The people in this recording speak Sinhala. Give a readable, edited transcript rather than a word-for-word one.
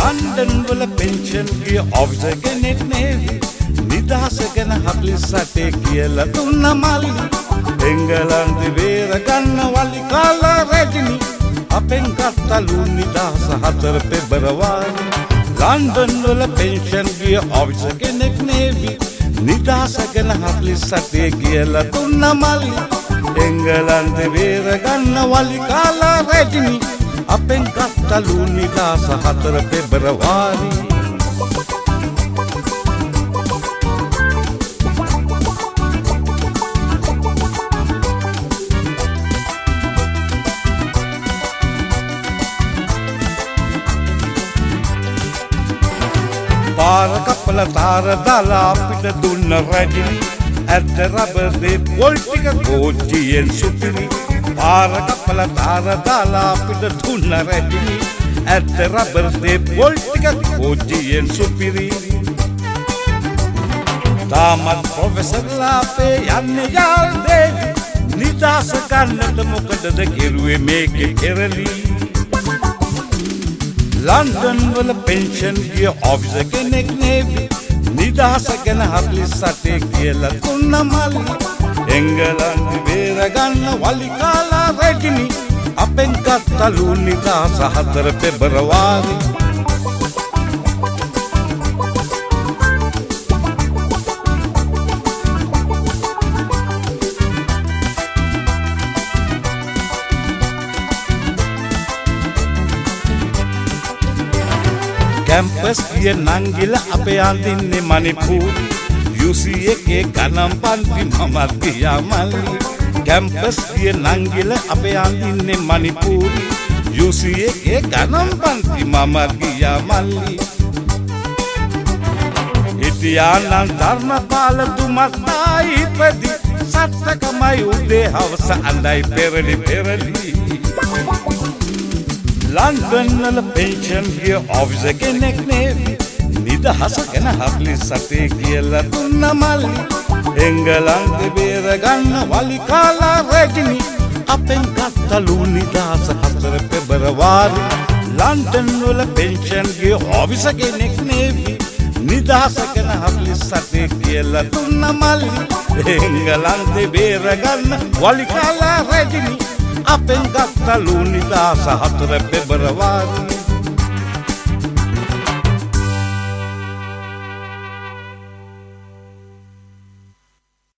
ලන්ඩන් වල පෙන්ෂන් ගිය ඔෆිසර් කෙනෙක් නෙවි නිදහස ගැන 48 කියලා දුන්න මල්ලි එංගලන්තේ බේර ගන්න වලි කාලා රැජිනි අපෙන් ගත්තලු නිදහස 4 පෙබරවාරි ලන්ඩන් වල පෙන්ෂන් ගිය ඔෆිසර් කෙනෙක් නෙවි නිදහස ගැන 48 කියලා දුන්න මල්ලි එංගලන්තේ බේර ගන්න වලි කාලා රැජිනි අපෙන් ගත්තලු නිදහස 4 පෙබරවාරි පාර කපල තාර දාලා අපිට දුන්න රැජිනි ඇත්ත රබර් දේ පොල් ටික කෝච්චියෙන් සුපිරි පාර කපල තාර දාලා අපිට දුන්න රැජිනි ඇත්ත රබර් දේ පොල් ටික කෝච්චියෙන් සුපිරි තාමත් ප්‍රොෆෙසර්ලා අපේ යන්නේ යාල් දේවි නිදහස ගන්නට මොකටද කෙරුවේ මේකේ කෙරලි ලන්ඩන් වල පෙන්ෂන් ගිය ඔෆිසර් කෙනෙක් නෙවි නිදහස ගැන 48 කියලා දුන්න මල්ලි එංගලන්තේ බේර ගන්න වලි කාලා රැජිනි අපෙන් ගත්තලු නිදහස 4 පෙබරවාරි කැම්පස් ගිය නංගිල අපේ අඳින්නේ මණිපූරි UC එකේ ගණන් පන්ති මමත් ගියා මල්ලි කැම්පස් ගිය නංගිල අපේ අඳින්නේ මණිපූරි UC එකේ ගණන් පන්ති මමත් ගියා මල්ලි හිටියා නම් ධර්මපාල තුමත් ආයිපදි සත්තකමයි උදේ හවස අඳයි පෙරලි පෙරලි ලන්ඩන් වල පෙන්ෂන් ගිය ඔෆිසර් කෙනෙක් නෙවි නිදහස ගැන 48 කියලා දුන්න මල්ලි එංගලන්තේ බේර ගන්න වලි කාලා රැජිනි අපෙන් ගත්තලු නිදහස 4 පෙබරවාරි ලන්ඩන් වල පෙන්ෂන් ගිය ඔෆිසර් කෙනෙක් නෙවි නිදහස ගැන 48 කියලා දුන්න මල්ලි එංගලන්තේ බේර ගන්න වලි කාලා රැජිනි අපෙන් ගත්තලු නිදහස 4 පෙබරවාරි